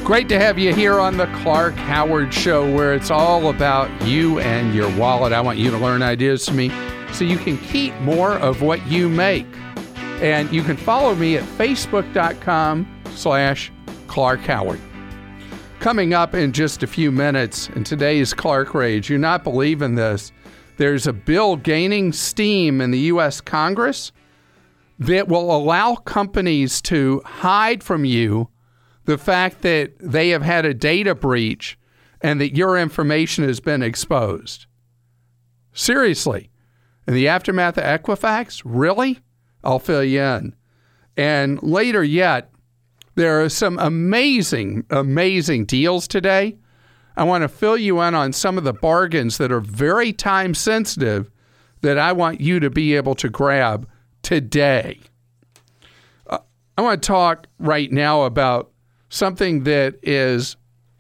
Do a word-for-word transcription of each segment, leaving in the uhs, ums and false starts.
Great to have you here on the Clark Howard Show, where it's all about you and your wallet. I want you to learn ideas from me so you can keep more of what you make. And you can follow me at facebook.com slash Clark Howard. Coming up in just a few minutes in today's Clark Rage, you're not believing this. There's a bill gaining steam in the U S Congress that will allow companies to hide from you the fact that they have had a data breach and that your information has been exposed. Seriously. In the aftermath of Equifax? Really? I'll fill you in. And later yet, there are some amazing, amazing deals today. I want to fill you in on some of the bargains that are very time sensitive that I want you to be able to grab today. Uh, I want to talk right now about something that is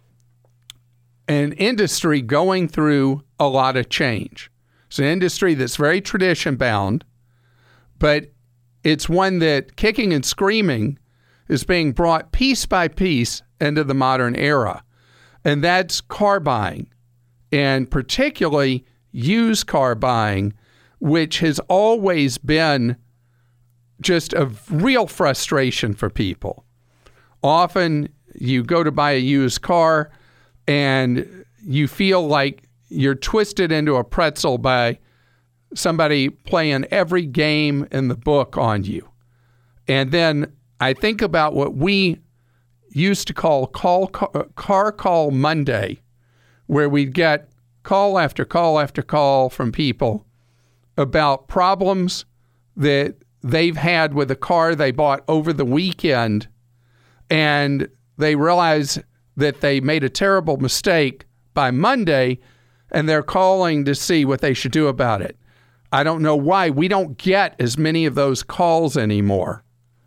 an industry going through a lot of change. It's an industry that's very tradition bound, but it's one that, kicking and screaming, is being brought piece by piece into the modern era. And that's car buying, and particularly used car buying, which has always been just a real frustration for people. Often you go to buy a used car and you feel like you're twisted into a pretzel by somebody playing every game in the book on you. And then I think about what we used to call call, Car Call Monday, where we'd get call after call after call from people about problems that they've had with a car they bought over the weekend, and they realize that they made a terrible mistake by Monday, and they're calling to see what they should do about it. I don't know why. We don't get as many of those calls anymore.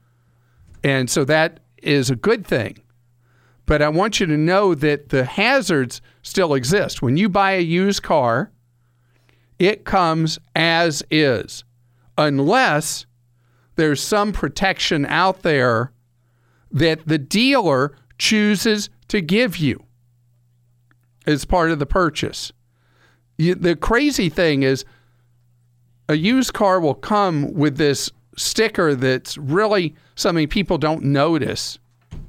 And so that is a good thing. But I want you to know that the hazards still exist. When you buy a used car, it comes as is, unless there's some protection out there that the dealer chooses to give you as part of the purchase. You, the crazy thing is, a used car will come with this sticker that's really something people don't notice.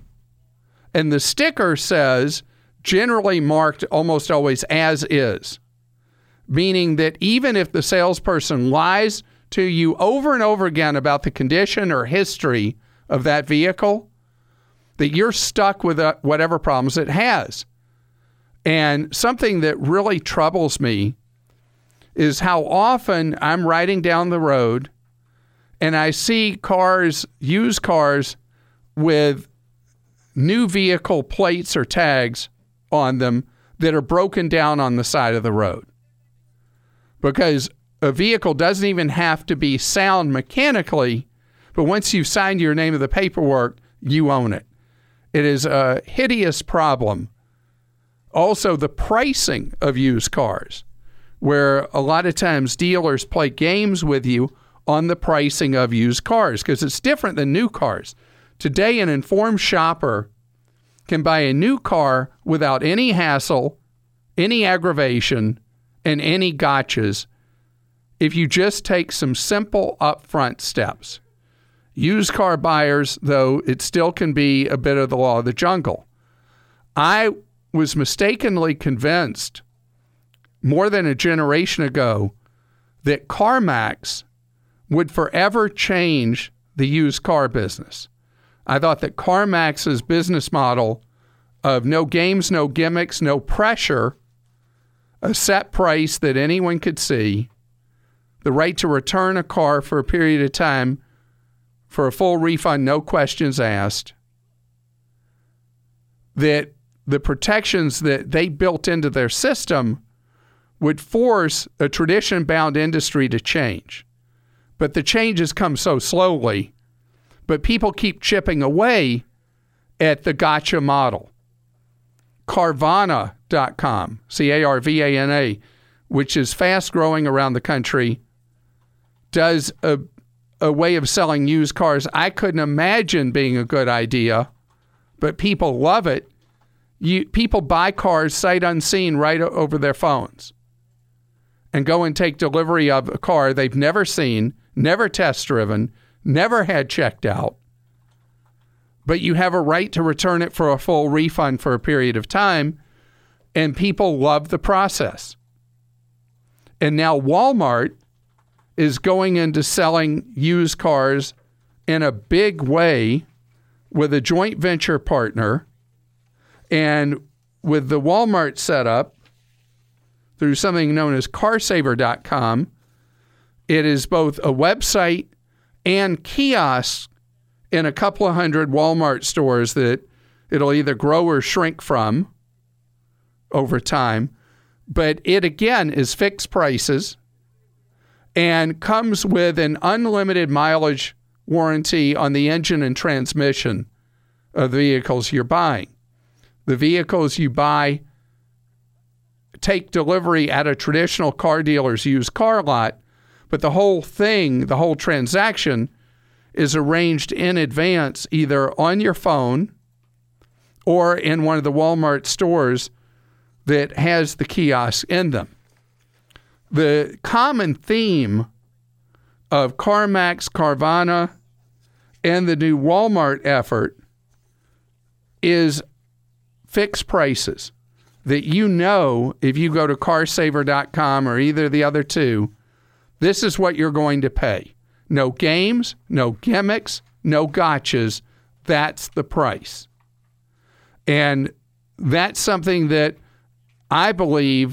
And the sticker says, generally marked almost always as is, meaning that even if the salesperson lies to you over and over again about the condition or history of that vehicle, that you're stuck with whatever problems it has. And something that really troubles me is how often I'm riding down the road and I see cars, used cars, with new vehicle plates or tags on them that are broken down on the side of the road. Because a vehicle doesn't even have to be sound mechanically, but once you've signed your name of the paperwork, you own it. It is a hideous problem. Also, the pricing of used cars, where a lot of times dealers play games with you on the pricing of used cars, because it's different than new cars. Today, an informed shopper can buy a new car without any hassle, any aggravation, and any gotchas if you just take some simple upfront steps. Used car buyers, though, it still can be a bit of the law of the jungle. I was mistakenly convinced more than a generation ago that CarMax would forever change the used car business. I thought that CarMax's business model of no games, no gimmicks, no pressure, a set price that anyone could see, the right to return a car for a period of time for a full refund, no questions asked, that the protections that they built into their system would force a tradition-bound industry to change. But the changes come so slowly, but people keep chipping away at the gotcha model. Carvana dot com, C A R V A N A, which is fast-growing around the country, does a, a way of selling used cars I couldn't imagine being a good idea, but people love it. You, people buy cars sight unseen right o- over their phones and go and take delivery of a car they've never seen, never test driven, never had checked out. But you have a right to return it for a full refund for a period of time, and people love the process. And now Walmart is going into selling used cars in a big way with a joint venture partner. And with the Walmart setup, through something known as car saver dot com, it is both a website and kiosks in a couple of hundred Walmart stores that it'll either grow or shrink from over time. But it, again, is fixed prices and comes with an unlimited mileage warranty on the engine and transmission of the vehicles you're buying. The vehicles you buy take delivery at a traditional car dealer's used car lot, but the whole thing, the whole transaction, is arranged in advance either on your phone or in one of the Walmart stores that has the kiosks in them. The common theme of CarMax, Carvana, and the new Walmart effort is fixed prices that you know if you go to car saver dot com or either of the other two, this is what you're going to pay. No games, no gimmicks, no gotchas. That's the price. And that's something that I believe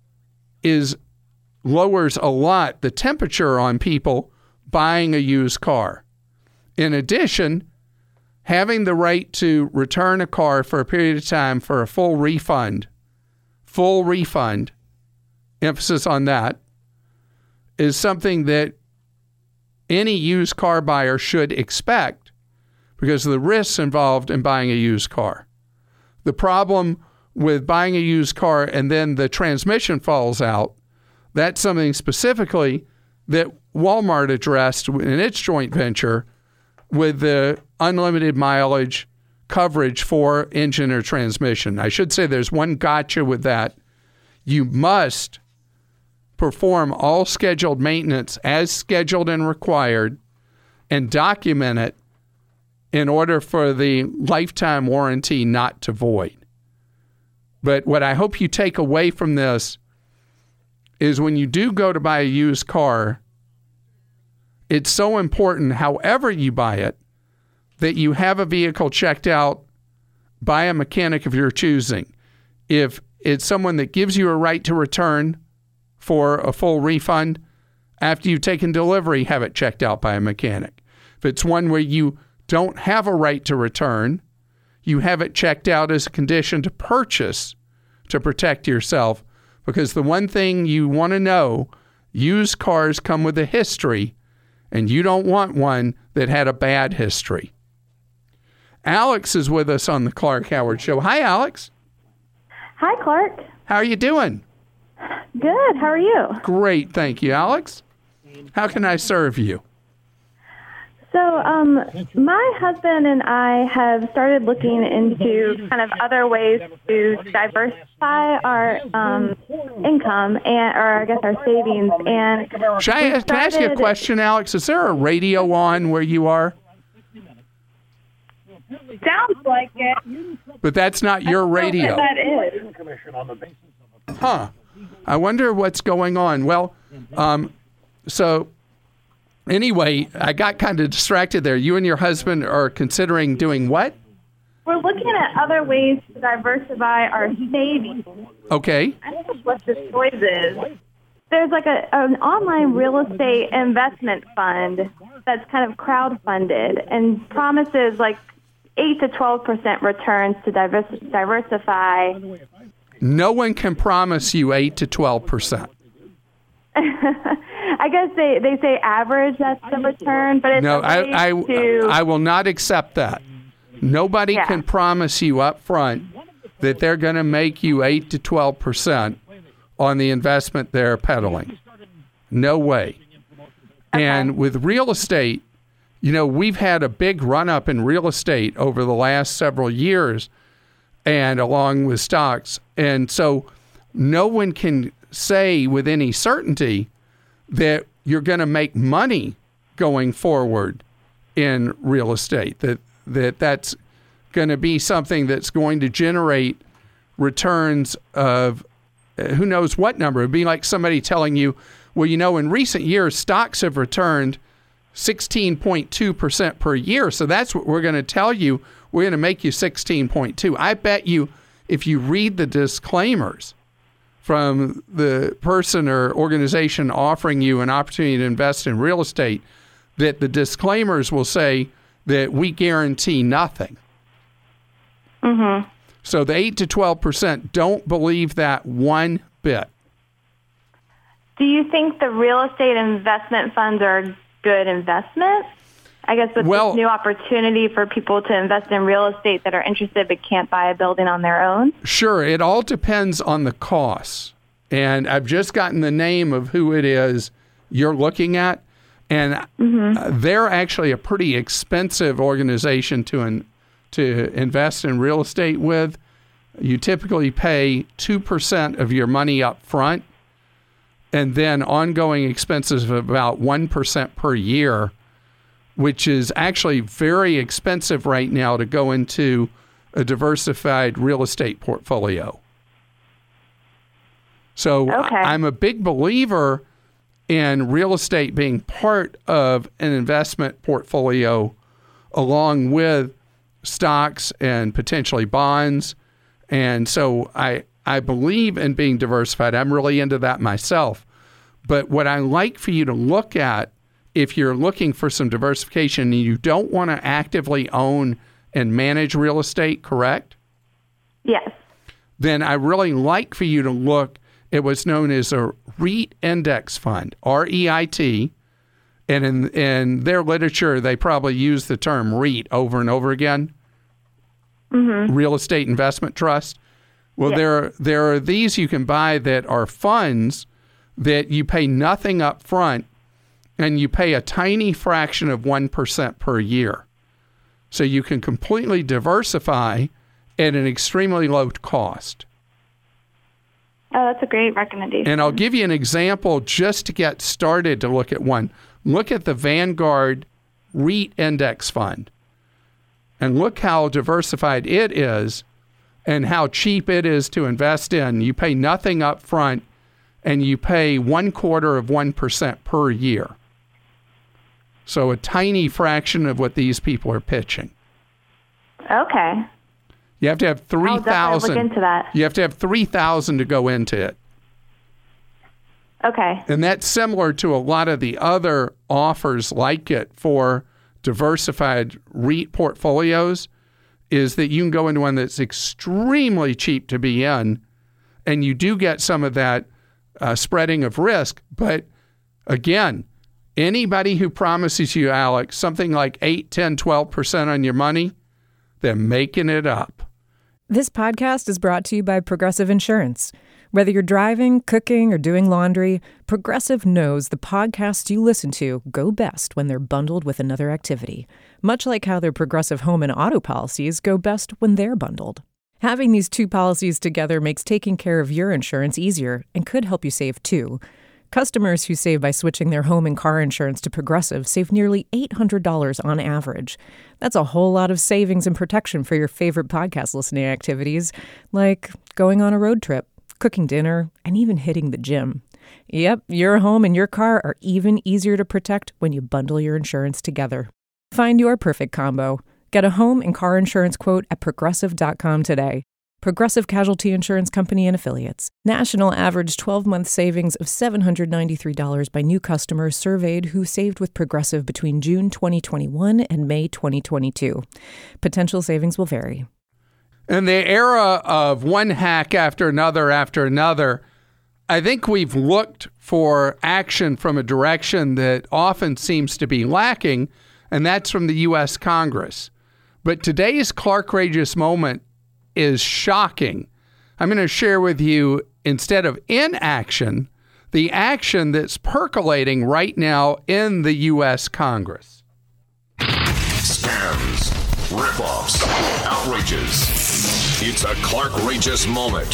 is lowers a lot the temperature on people buying a used car. In addition, having the right to return a car for a period of time for a full refund, full refund, emphasis on that, is something that any used car buyer should expect because of the risks involved in buying a used car. The problem with buying a used car and then the transmission falls out, that's something specifically that Walmart addressed in its joint venture with the unlimited mileage coverage for engine or transmission. I should say there's one gotcha with that. You must perform all scheduled maintenance as scheduled and required and document it in order for the lifetime warranty not to void. But what I hope you take away from this is when you do go to buy a used car, it's so important, however you buy it, that you have a vehicle checked out by a mechanic of your choosing. If it's someone that gives you a right to return for a full refund, after you've taken delivery, have it checked out by a mechanic. If it's one where you don't have a right to return, you have it checked out as a condition to purchase to protect yourself. Because the one thing you want to know, used cars come with a history, and you don't want one that had a bad history. Alex is with us on the Clark Howard Show. Hi, Alex. Hi, Clark. How are you doing? Good. How are you? Great. Thank you, Alex. How can I serve you? So, um, my husband and I have started looking into kind of other ways to diversify our um, income and, or I guess our savings. And Should I, started, can I ask you a question, Alex? Is there a radio on where you are? Sounds like it. But that's not your radio. That is. Huh. I wonder what's going on. Well, um, so anyway, I got kind of distracted there. You and your husband are considering doing what? We're looking at other ways to diversify our savings. Okay. I don't know what this noise is. There's like a an online real estate investment fund that's kind of crowdfunded and promises like eight to twelve percent returns to divers- diversify. No one can promise you eight to twelve percent. I guess they, they say average, that's the return, but it's no, a way I, I, to... I will not accept that. Nobody Yeah. can promise you up front that they're going to make you eight to twelve percent on the investment they're peddling. No way. Okay. And with real estate, you know, we've had a big run-up in real estate over the last several years, and along with stocks. And so no one can say with any certainty that you're going to make money going forward in real estate, that, that that's going to be something that's going to generate returns of uh, who knows what number. It'd be like somebody telling you, well, you know, in recent years, stocks have returned sixteen point two percent per year. So that's what we're going to tell you. We're going to make you sixteen point two. I bet you if you read the disclaimers from the person or organization offering you an opportunity to invest in real estate, that the disclaimers will say that we guarantee nothing. Mm-hmm. So the eight to twelve percent, don't believe that one bit. Do you think the real estate investment funds are a good investment? I guess with well, this new opportunity for people to invest in real estate that are interested but can't buy a building on their own? Sure. It all depends on the costs. And I've just gotten the name of who it is you're looking at. And mm-hmm. uh, they're actually a pretty expensive organization to in, to invest in real estate with. You typically pay two percent of your money up front, and then ongoing expenses of about one percent per year, which is actually very expensive right now to go into a diversified real estate portfolio. So okay. I'm a big believer in real estate being part of an investment portfolio along with stocks and potentially bonds. And so I I believe in being diversified. I'm really into that myself. But what I like for you to look at, if you're looking for some diversification and you don't want to actively own and manage real estate, correct? Yes. Then I really like for you to look at what's known as a REIT index fund, R E I T. And in, in their literature, they probably use the term REIT over and over again. Mm-hmm. Real Estate Investment Trust. Well, yes. there, there are these you can buy that are funds that you pay nothing up front and you pay a tiny fraction of one percent per year. So you can completely diversify at an extremely low cost. Oh, that's a great recommendation. And I'll give you an example just to get started to look at one. Look at the Vanguard REIT Index Fund and look how diversified it is and how cheap it is to invest in. You pay nothing up front and you pay one quarter of one percent per year. So a tiny fraction of what these people are pitching. Okay. You have to have three thousand. Look into that. You have to have three thousand to go into it. Okay. And that's similar to a lot of the other offers like it for diversified REIT portfolios, is that you can go into one that's extremely cheap to be in, and you do get some of that uh, spreading of risk. But again, anybody who promises you, Alex, something like eight, ten, twelve percent on your money, they're making it up. This podcast is brought to you by Progressive Insurance. Whether you're driving, cooking, or doing laundry, Progressive knows the podcasts you listen to go best when they're bundled with another activity, much like how their Progressive home and auto policies go best when they're bundled. Having these two policies together makes taking care of your insurance easier and could help you save too. Customers who save by switching their home and car insurance to Progressive save nearly eight hundred dollars on average. That's a whole lot of savings and protection for your favorite podcast listening activities, like going on a road trip, cooking dinner, and even hitting the gym. Yep, your home and your car are even easier to protect when you bundle your insurance together. Find your perfect combo. Get a home and car insurance quote at progressive dot com today. Progressive Casualty Insurance Company and Affiliates. National average twelve-month savings of seven hundred ninety-three dollars by new customers surveyed who saved with Progressive between June twenty twenty-one and May twenty twenty-two. Potential savings will vary. In the era of one hack after another after another, I think we've looked for action from a direction that often seems to be lacking, and that's from the U S Congress. But today's Clark Rageous moment is shocking. I'm going to share with you, instead of inaction, the action that's percolating right now in the U S Congress. Scams, Rip-offs. Outrages. It's a Clark-rageous moment.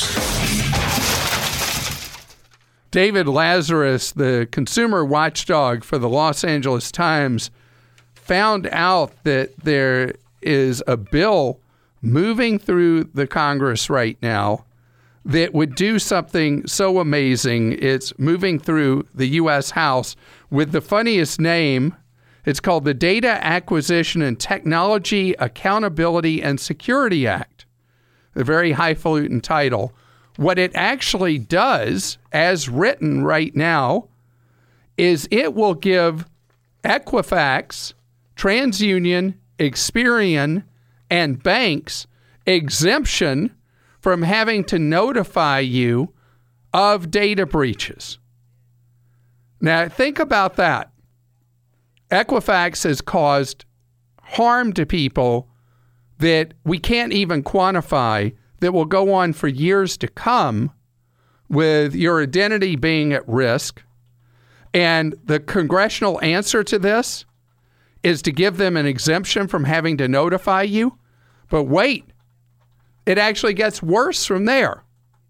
David Lazarus, the consumer watchdog for the Los Angeles Times, found out that there is a bill moving through the Congress right now that would do something so amazing. It's moving through the U S House with the funniest name. It's called the Data Acquisition and Technology Accountability and Security Act, a very highfalutin title. What it actually does, as written right now, is it will give Equifax, TransUnion, Experian, and banks exemption from having to notify you of data breaches. Now, think about that. Equifax has caused harm to people that we can't even quantify, that will go on for years to come, with your identity being at risk. And the congressional answer to this is to give them an exemption from having to notify you. But wait, it actually gets worse from there.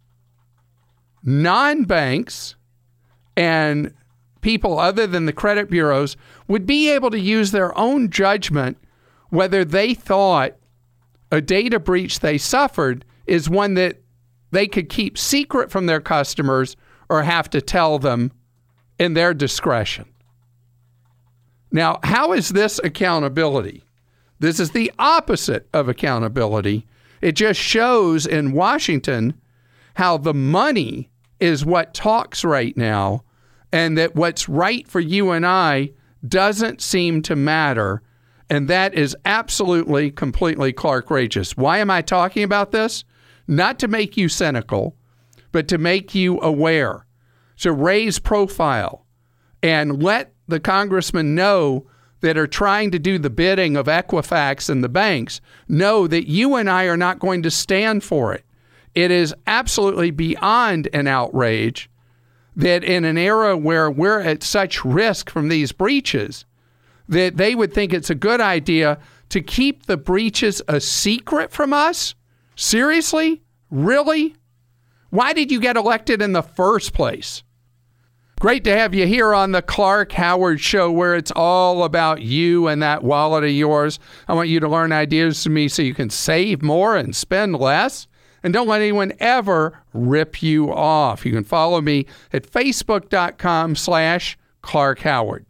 Non-banks and people other than the credit bureaus would be able to use their own judgment whether they thought a data breach they suffered is one that they could keep secret from their customers or have to tell them in their discretion. Now, how is this accountability? This is the opposite of accountability. It just shows in Washington how the money is what talks right now, and that what's right for you and I doesn't seem to matter. And that is absolutely, completely Clark-rageous. Why am I talking about this? Not to make you cynical, but to make you aware, to raise profile, and let the congressmen know that are trying to do the bidding of Equifax and the banks know that you and I are not going to stand for it. It is absolutely beyond an outrage that in an era where we're at such risk from these breaches, that they would think it's a good idea to keep the breaches a secret from us? Seriously? Really? Why did you get elected in the first place? Great to have you here on the Clark Howard Show, where it's all about you and that wallet of yours. I want you to learn ideas from me so you can save more and spend less. And don't let anyone ever rip you off. You can follow me at facebook.com slash Clark Howard.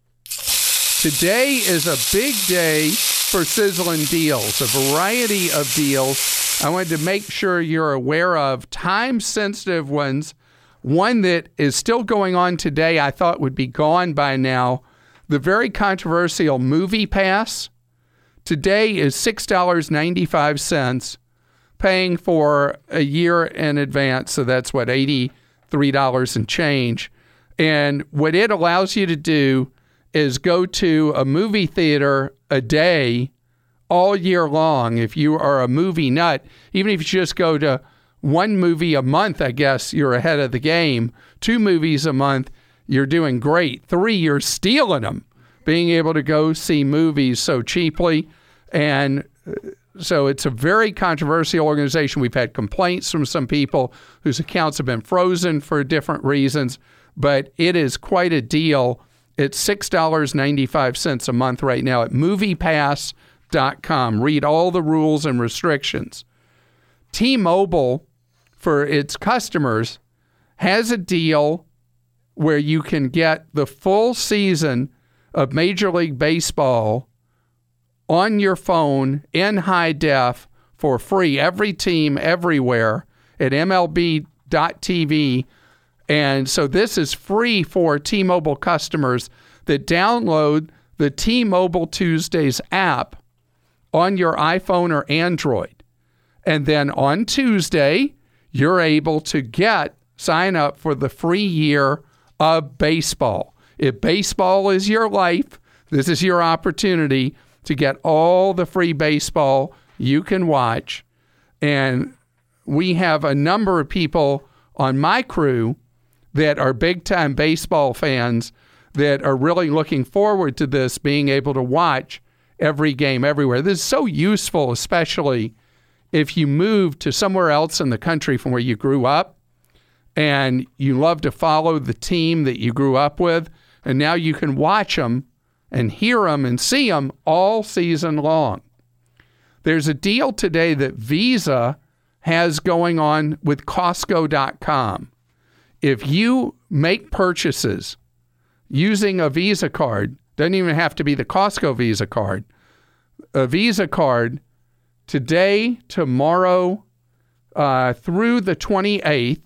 Today is a big day for sizzling deals, a variety of deals I wanted to make sure you're aware of, time-sensitive ones. One that is still going on today, I thought would be gone by now, the very controversial Movie Pass. Today is six dollars and ninety-five cents, paying for a year in advance, so that's what, eighty-three dollars and change. And what it allows you to do is go to a movie theater a day all year long. If you are a movie nut, even if you just go to one movie a month, I guess you're ahead of the game. Two movies a month, you're doing great. Three, you're stealing them, being able to go see movies so cheaply. And so it's a very controversial organization. We've had complaints from some people whose accounts have been frozen for different reasons, but it is quite a deal. It's six dollars and ninety-five cents a month right now at movie pass dot com. Read all the rules and restrictions. T-Mobile, for its customers, has a deal where you can get the full season of Major League Baseball on your phone in high def for free. Every team, everywhere at M L B dot T V. And so this is free for T-Mobile customers that download the T-Mobile Tuesdays app on your iPhone or Android. And then on Tuesday, you're able to get, sign up for the free year of baseball. If baseball is your life, this is your opportunity to get all the free baseball you can watch. And we have a number of people on my crew that are big-time baseball fans that are really looking forward to this, being able to watch every game everywhere. This is so useful, especially if you move to somewhere else in the country from where you grew up and you love to follow the team that you grew up with, and now you can watch them and hear them and see them all season long. There's a deal today that Visa has going on with Costco dot com. If you make purchases using a Visa card, doesn't even have to be the Costco Visa card, a Visa card, today, tomorrow, uh, through the twenty-eighth,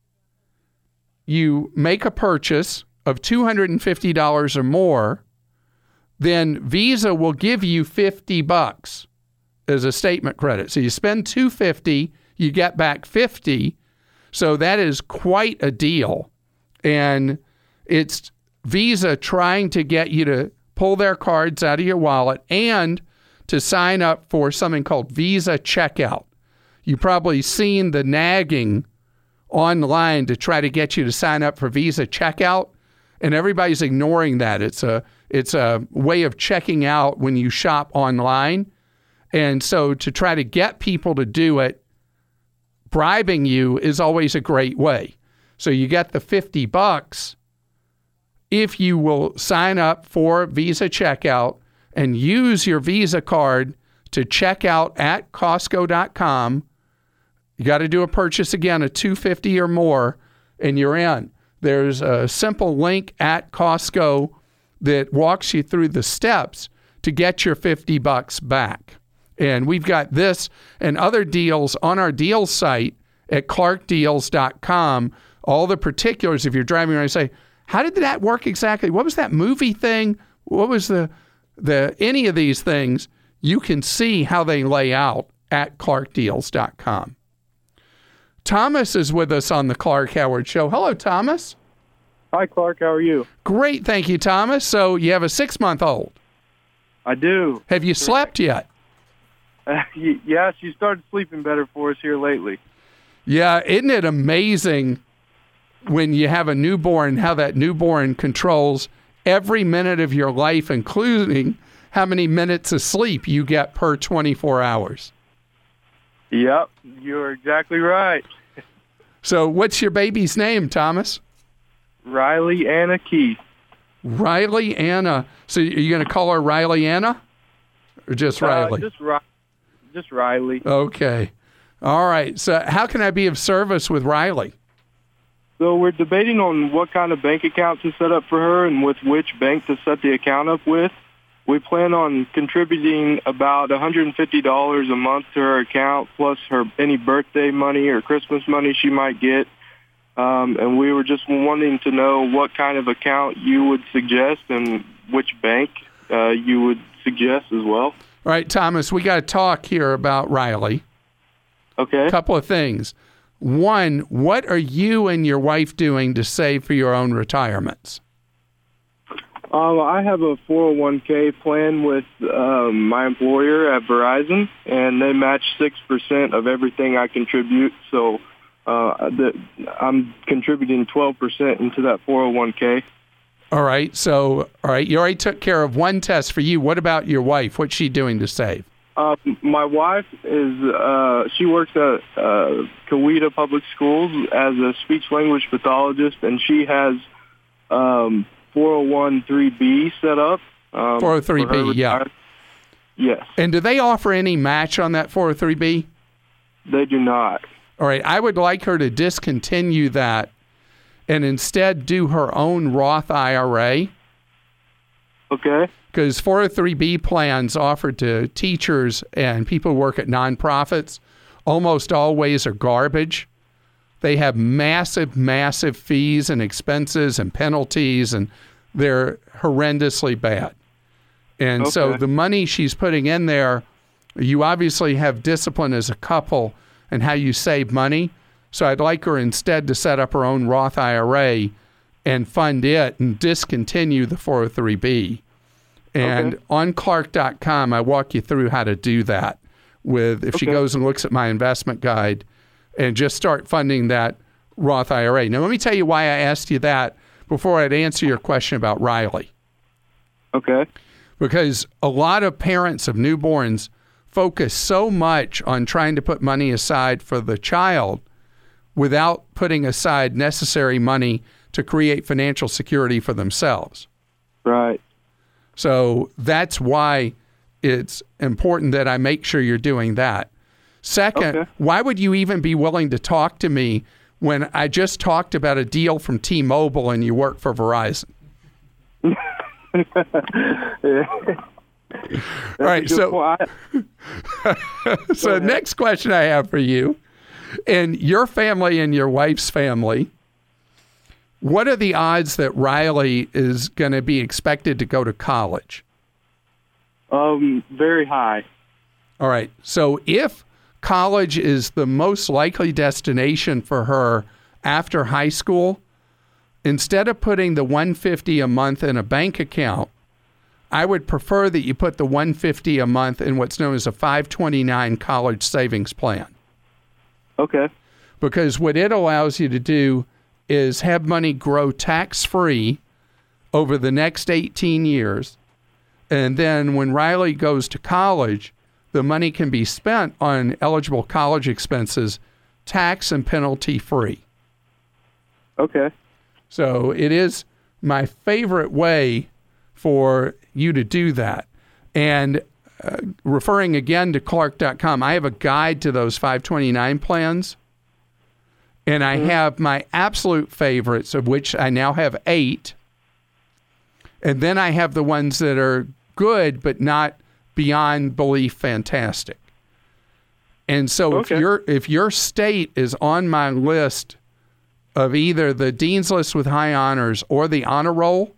you make a purchase of two hundred fifty dollars or more, then Visa will give you fifty bucks as a statement credit. So you spend two hundred fifty dollars, you get back fifty. So that is quite a deal. And it's Visa trying to get you to pull their cards out of your wallet and to sign up for something called Visa Checkout. You've probably seen the nagging online to try to get you to sign up for Visa Checkout, and everybody's ignoring that. It's a it's a way of checking out when you shop online. And so to try to get people to do it, bribing you is always a great way. So you get the fifty bucks if you will sign up for Visa Checkout and use your Visa card to check out at Costco dot com. You got to do a purchase again of two hundred fifty dollars or more, and you're in. There's a simple link at Costco that walks you through the steps to get your fifty bucks back. And we've got this and other deals on our deals site at Clark Deals dot com. All the particulars, if you're driving around and say, how did that work exactly? What was that movie thing? What was the, the any of these things? You can see how they lay out at Clark Deals dot com. Thomas is with us on the Clark Howard Show. Hello, Thomas. Hi, Clark. How are you? Great. Thank you, Thomas. So you have a six-month-old. I do. Have you slept yet? Uh, yeah, she started sleeping better for us here lately. Yeah, isn't it amazing when you have a newborn, how that newborn controls every minute of your life, including how many minutes of sleep you get per twenty-four hours? Yep, you're exactly right. So what's your baby's name, Thomas? Riley Anna Keith. Riley Anna. So are you going to call her Riley Anna? Or just Riley? Uh, just, Ri- just Riley. Okay. All right. So how can I be of service with Riley? So we're debating on what kind of bank account to set up for her and with which bank to set the account up with. We plan on contributing about one hundred fifty dollars a month to her account, plus her any birthday money or Christmas money she might get. Um, and we were just wanting to know what kind of account you would suggest and which bank uh, you would suggest as well. All right, Thomas, we got to talk here about Riley. Okay. A couple of things. One, what are you and your wife doing to save for your own retirements? Um, I have a four oh one k plan with um, my employer at Verizon, and they match six percent of everything I contribute. So uh, the, I'm contributing twelve percent into that four oh one k. All right. So, all right, you already took care of one test for you. What about your wife? What's she doing to save? Uh, my wife is, uh, she works at uh, Coweta Public Schools as a speech-language pathologist, and she has um, four oh one three B set up. Um, four oh three B, yeah. Yes. And do they offer any match on that four oh three B? They do not. All right. I would like her to discontinue that and instead do her own Roth I R A. Okay. Because four oh three B plans offered to teachers and people who work at nonprofits almost always are garbage. They have massive, massive fees and expenses and penalties, and they're horrendously bad. And okay. So the money she's putting in there, you obviously have discipline as a couple and how you save money. So I'd like her instead to set up her own Roth I R A and fund it and discontinue the four oh three B. And okay. on Clark dot com, I walk you through how to do that. With if okay. she goes and looks at my investment guide and just start funding that Roth I R A. Now, let me tell you why I asked you that before I'd answer your question about Riley. Okay. because a lot of parents of newborns focus so much on trying to put money aside for the child without putting aside necessary money to create financial security for themselves. Right. So that's why it's important that I make sure you're doing that. Second, Okay. why would you even be willing to talk to me when I just talked about a deal from T-Mobile and you work for Verizon? All right, so, so next question I have for you, in your family and your wife's family, what are the odds that Riley is going to be expected to go to college? Um, very high. All right, so if college is the most likely destination for her after high school, instead of putting the one hundred fifty dollars a month in a bank account, I would prefer that you put the one hundred fifty dollars a month in what's known as a five twenty-nine college savings plan. Okay. Because what it allows you to do is have money grow tax-free over the next eighteen years. And then when Riley goes to college, the money can be spent on eligible college expenses, tax and penalty free. Okay. So it is my favorite way for you to do that. And uh, referring again to Clark dot com, I have a guide to those five twenty-nine plans. And I mm-hmm. have my absolute favorites, of which I now have eight. And then I have the ones that are good, but not beyond belief fantastic. And so okay. if your if your state is on my list of either the Dean's List with high honors or the honor roll,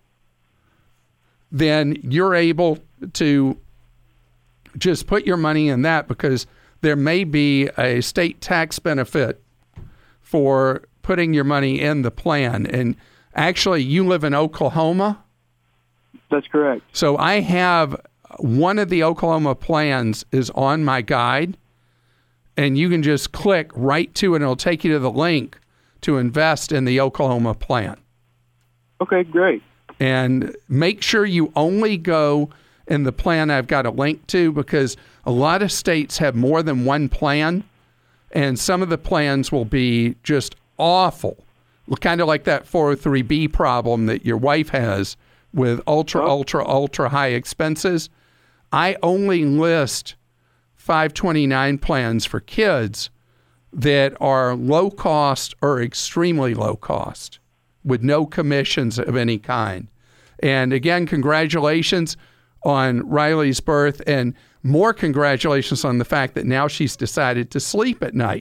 then you're able to just put your money in that, because there may be a state tax benefit for putting your money in the plan. And actually, you live in Oklahoma? That's correct. So I have one of the Oklahoma plans is on my guide, and you can just click right to it, and it'll take you to the link to invest in the Oklahoma plan. Okay, great. And make sure you only go in the plan I've got a link to, because a lot of states have more than one plan, and some of the plans will be just awful, kind of like that four oh three B problem that your wife has with ultra, oh. ultra, ultra high expenses. I only list five twenty-nine plans for kids that are low cost or extremely low cost with no commissions of any kind. And again, congratulations on Riley's birth, and more congratulations on the fact that now she's decided to sleep at night.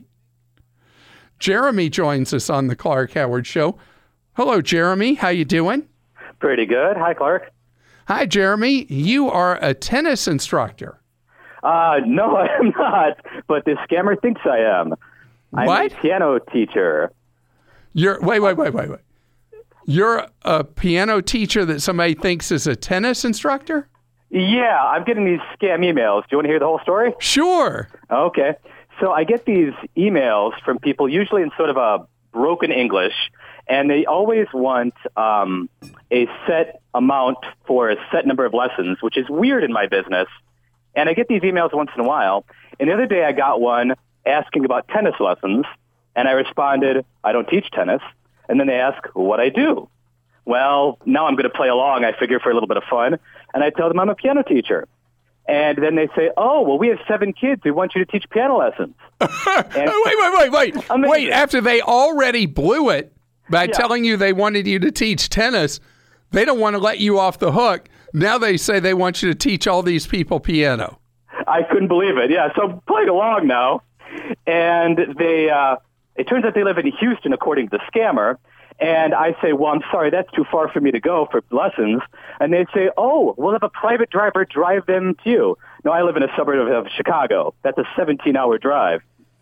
Jeremy joins us on the Clark Howard Show. Hello, Jeremy. How you doing? Pretty good. Hi, Clark. Hi, Jeremy. You are a tennis instructor. Uh, no, I am not, but this scammer thinks I am. I'm What? a piano teacher. You're wait, wait, wait, wait, wait. You're a piano teacher that somebody thinks is a tennis instructor? Yeah, I'm getting these scam emails. Do you want to hear the whole story? Sure. Okay. So I get these emails from people, usually in sort of a broken English, and they always want um, a set amount for a set number of lessons, which is weird in my business. And I get these emails once in a while. And the other day I got one asking about tennis lessons, and I responded, I don't teach tennis. And then they ask what I do. Well, now I'm going to play along, I figure, for a little bit of fun. And I tell them I'm a piano teacher. And then they say, oh, well, we have seven kids. We want you to teach piano lessons. wait, wait, wait, wait. Amazing. Wait, after they already blew it by Yeah. telling you they wanted you to teach tennis, they don't want to let you off the hook. Now they say they want you to teach all these people piano. I couldn't believe it. Yeah, so I'm playing along now. And they, uh, it turns out they live in Houston, according to the scammer. And I say, well, I'm sorry, that's too far for me to go for lessons. And they say, oh, we'll have a private driver drive them to you. No, I live in a suburb of Chicago. That's a seventeen-hour drive.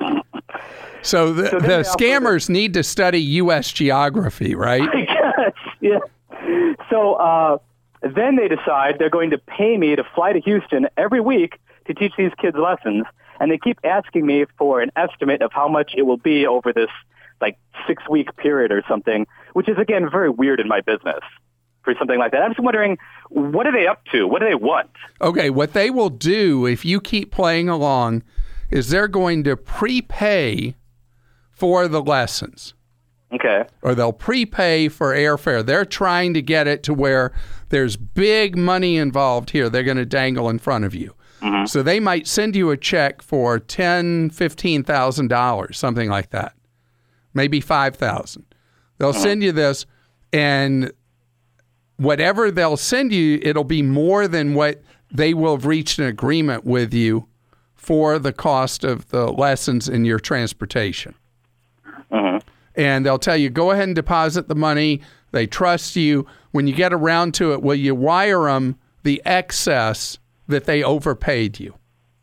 So the, So then the they offer scammers need to study U S geography, right? I guess, yeah. So uh, then they decide they're going to pay me to fly to Houston every week to teach these kids lessons. And they keep asking me for an estimate of how much it will be over this like six-week period or something, which is, again, very weird in my business. for something like that. I'm just wondering, what are they up to? What do they want? Okay, what they will do if you keep playing along is they're going to prepay for the lessons. Okay. Or they'll prepay for airfare. They're trying to get it to where there's big money involved here. They're going to dangle in front of you. Mm-hmm. So they might send you a check for ten thousand dollars, fifteen thousand dollars, something like that. Maybe five thousand dollars. They'll mm-hmm. send you this, and whatever they'll send you, it'll be more than what they will have reached an agreement with you for the cost of the lessons in your transportation. Mm-hmm. And they'll tell you, go ahead and deposit the money. They trust you. When you get around to it, will you wire them the excess that they overpaid you?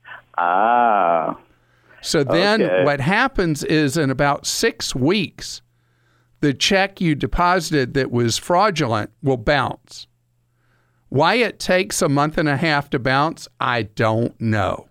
Ah. So then okay. what happens is in about six weeks, the check you deposited that was fraudulent will bounce. Why it takes a month and a half to bounce, I don't know.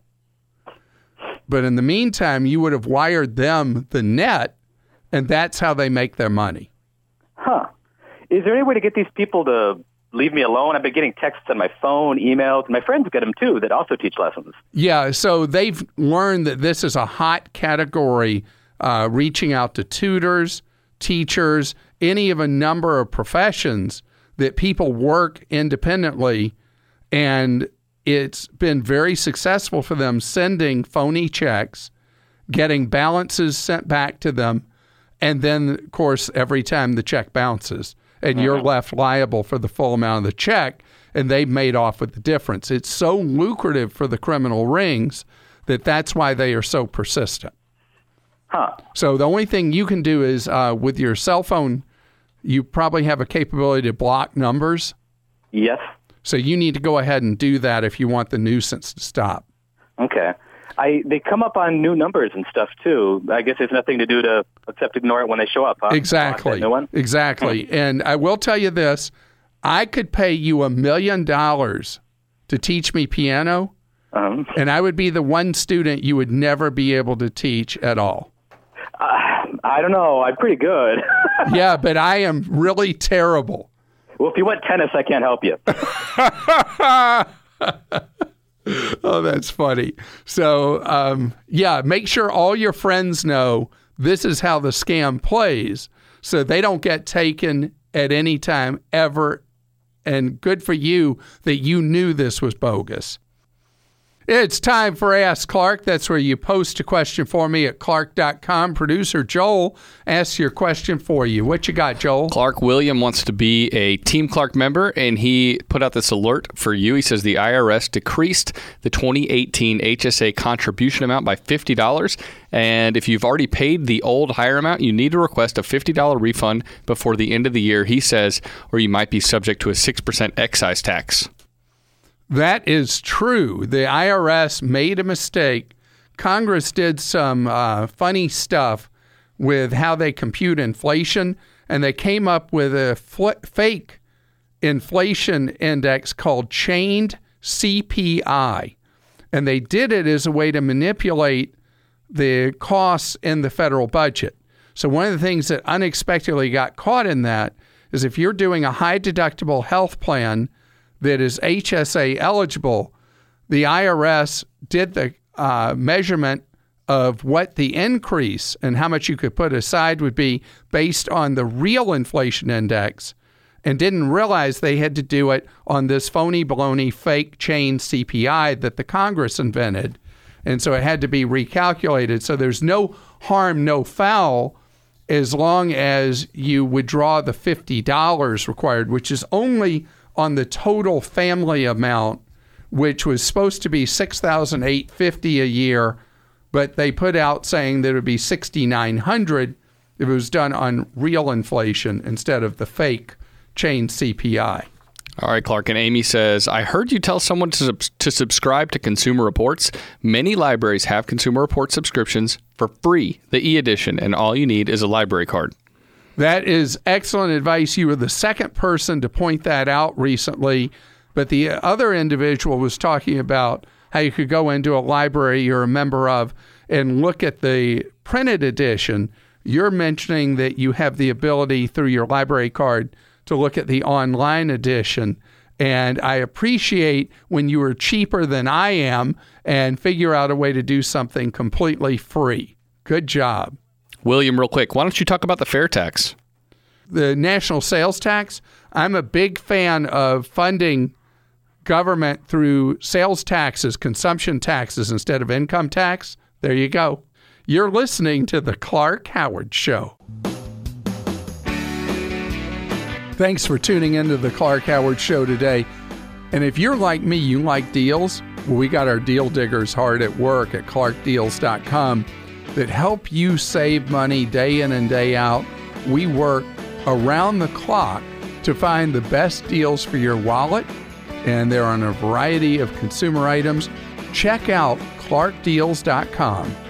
But in the meantime, you would have wired them the net, and that's how they make their money. Huh. Is there any way to get these people to leave me alone? I've been getting texts on my phone, emails. My friends get them, too, that also teach lessons. Yeah, so they've learned that this is a hot category, uh, reaching out to tutors, teachers, any of a number of professions that people work independently, and it's been very successful for them sending phony checks, getting balances sent back to them, and then, of course, every time the check bounces, and mm-hmm. you're left liable for the full amount of the check, and they've made off with the difference. It's so lucrative for the criminal rings that that's why they are so persistent. Huh. So the only thing you can do is uh, with your cell phone, you probably have a capability to block numbers. Yes. So you need to go ahead and do that if you want the nuisance to stop. Okay. I they come up on new numbers and stuff, too. I guess there's nothing to do to except ignore it when they show up, huh? Exactly. New one? Exactly. And I will tell you this. I could pay you a million dollars to teach me piano, um, and I would be the one student you would never be able to teach at all. Uh, I don't know. I'm pretty good. Yeah, but I am really terrible. Well, if you want tennis, I can't help you. Oh, that's funny. So, um, yeah, make sure all your friends know this is how the scam plays so they don't get taken at any time ever. And good for you that you knew this was bogus. It's time for Ask Clark. That's where you post a question for me at clark dot com. Producer Joel asks your question for you. What you got, Joel? Clark William wants to be a Team Clark member, and he put out this alert for you. He says the I R S decreased the twenty eighteen H S A contribution amount by fifty dollars. And if you've already paid the old higher amount, you need to request a fifty dollars refund before the end of the year, he says, or you might be subject to a six percent excise tax. That is true. The I R S made a mistake. Congress did some uh, funny stuff with how they compute inflation, and they came up with a fl- fake inflation index called chained C P I. And they did it as a way to manipulate the costs in the federal budget. So one of the things that unexpectedly got caught in that is if you're doing a high deductible health plan that is H S A eligible, the I R S did the uh, measurement of what the increase and how much you could put aside would be based on the real inflation index, and didn't realize they had to do it on this phony baloney fake chain C P I that the Congress invented. And so it had to be recalculated. So there's no harm, no foul, as long as you withdraw the fifty dollars required, which is only on the total family amount, which was supposed to be six thousand eight hundred fifty dollars a year, but they put out saying that it would be six thousand nine hundred dollars if it was done on real inflation instead of the fake chain C P I. All right, Clark. And Amy says, I heard you tell someone to, sub- to subscribe to Consumer Reports. Many libraries have Consumer Report subscriptions for free, the e-edition, and all you need is a library card. That is excellent advice. You were the second person to point that out recently, but the other individual was talking about how you could go into a library you're a member of and look at the printed edition. You're mentioning that you have the ability through your library card to look at the online edition. And I appreciate when you are cheaper than I am and figure out a way to do something completely free. Good job. William, real quick, why don't you talk about the fair tax? The national sales tax, I'm a big fan of funding government through sales taxes, consumption taxes instead of income tax. There you go. You're listening to The Clark Howard Show. Thanks for tuning into The Clark Howard Show today. And if you're like me, you like deals, well, we got our deal diggers hard at work at clark deals dot com that help you save money day in and day out. We work around the clock to find the best deals for your wallet, and they're on a variety of consumer items. Check out clark deals dot com.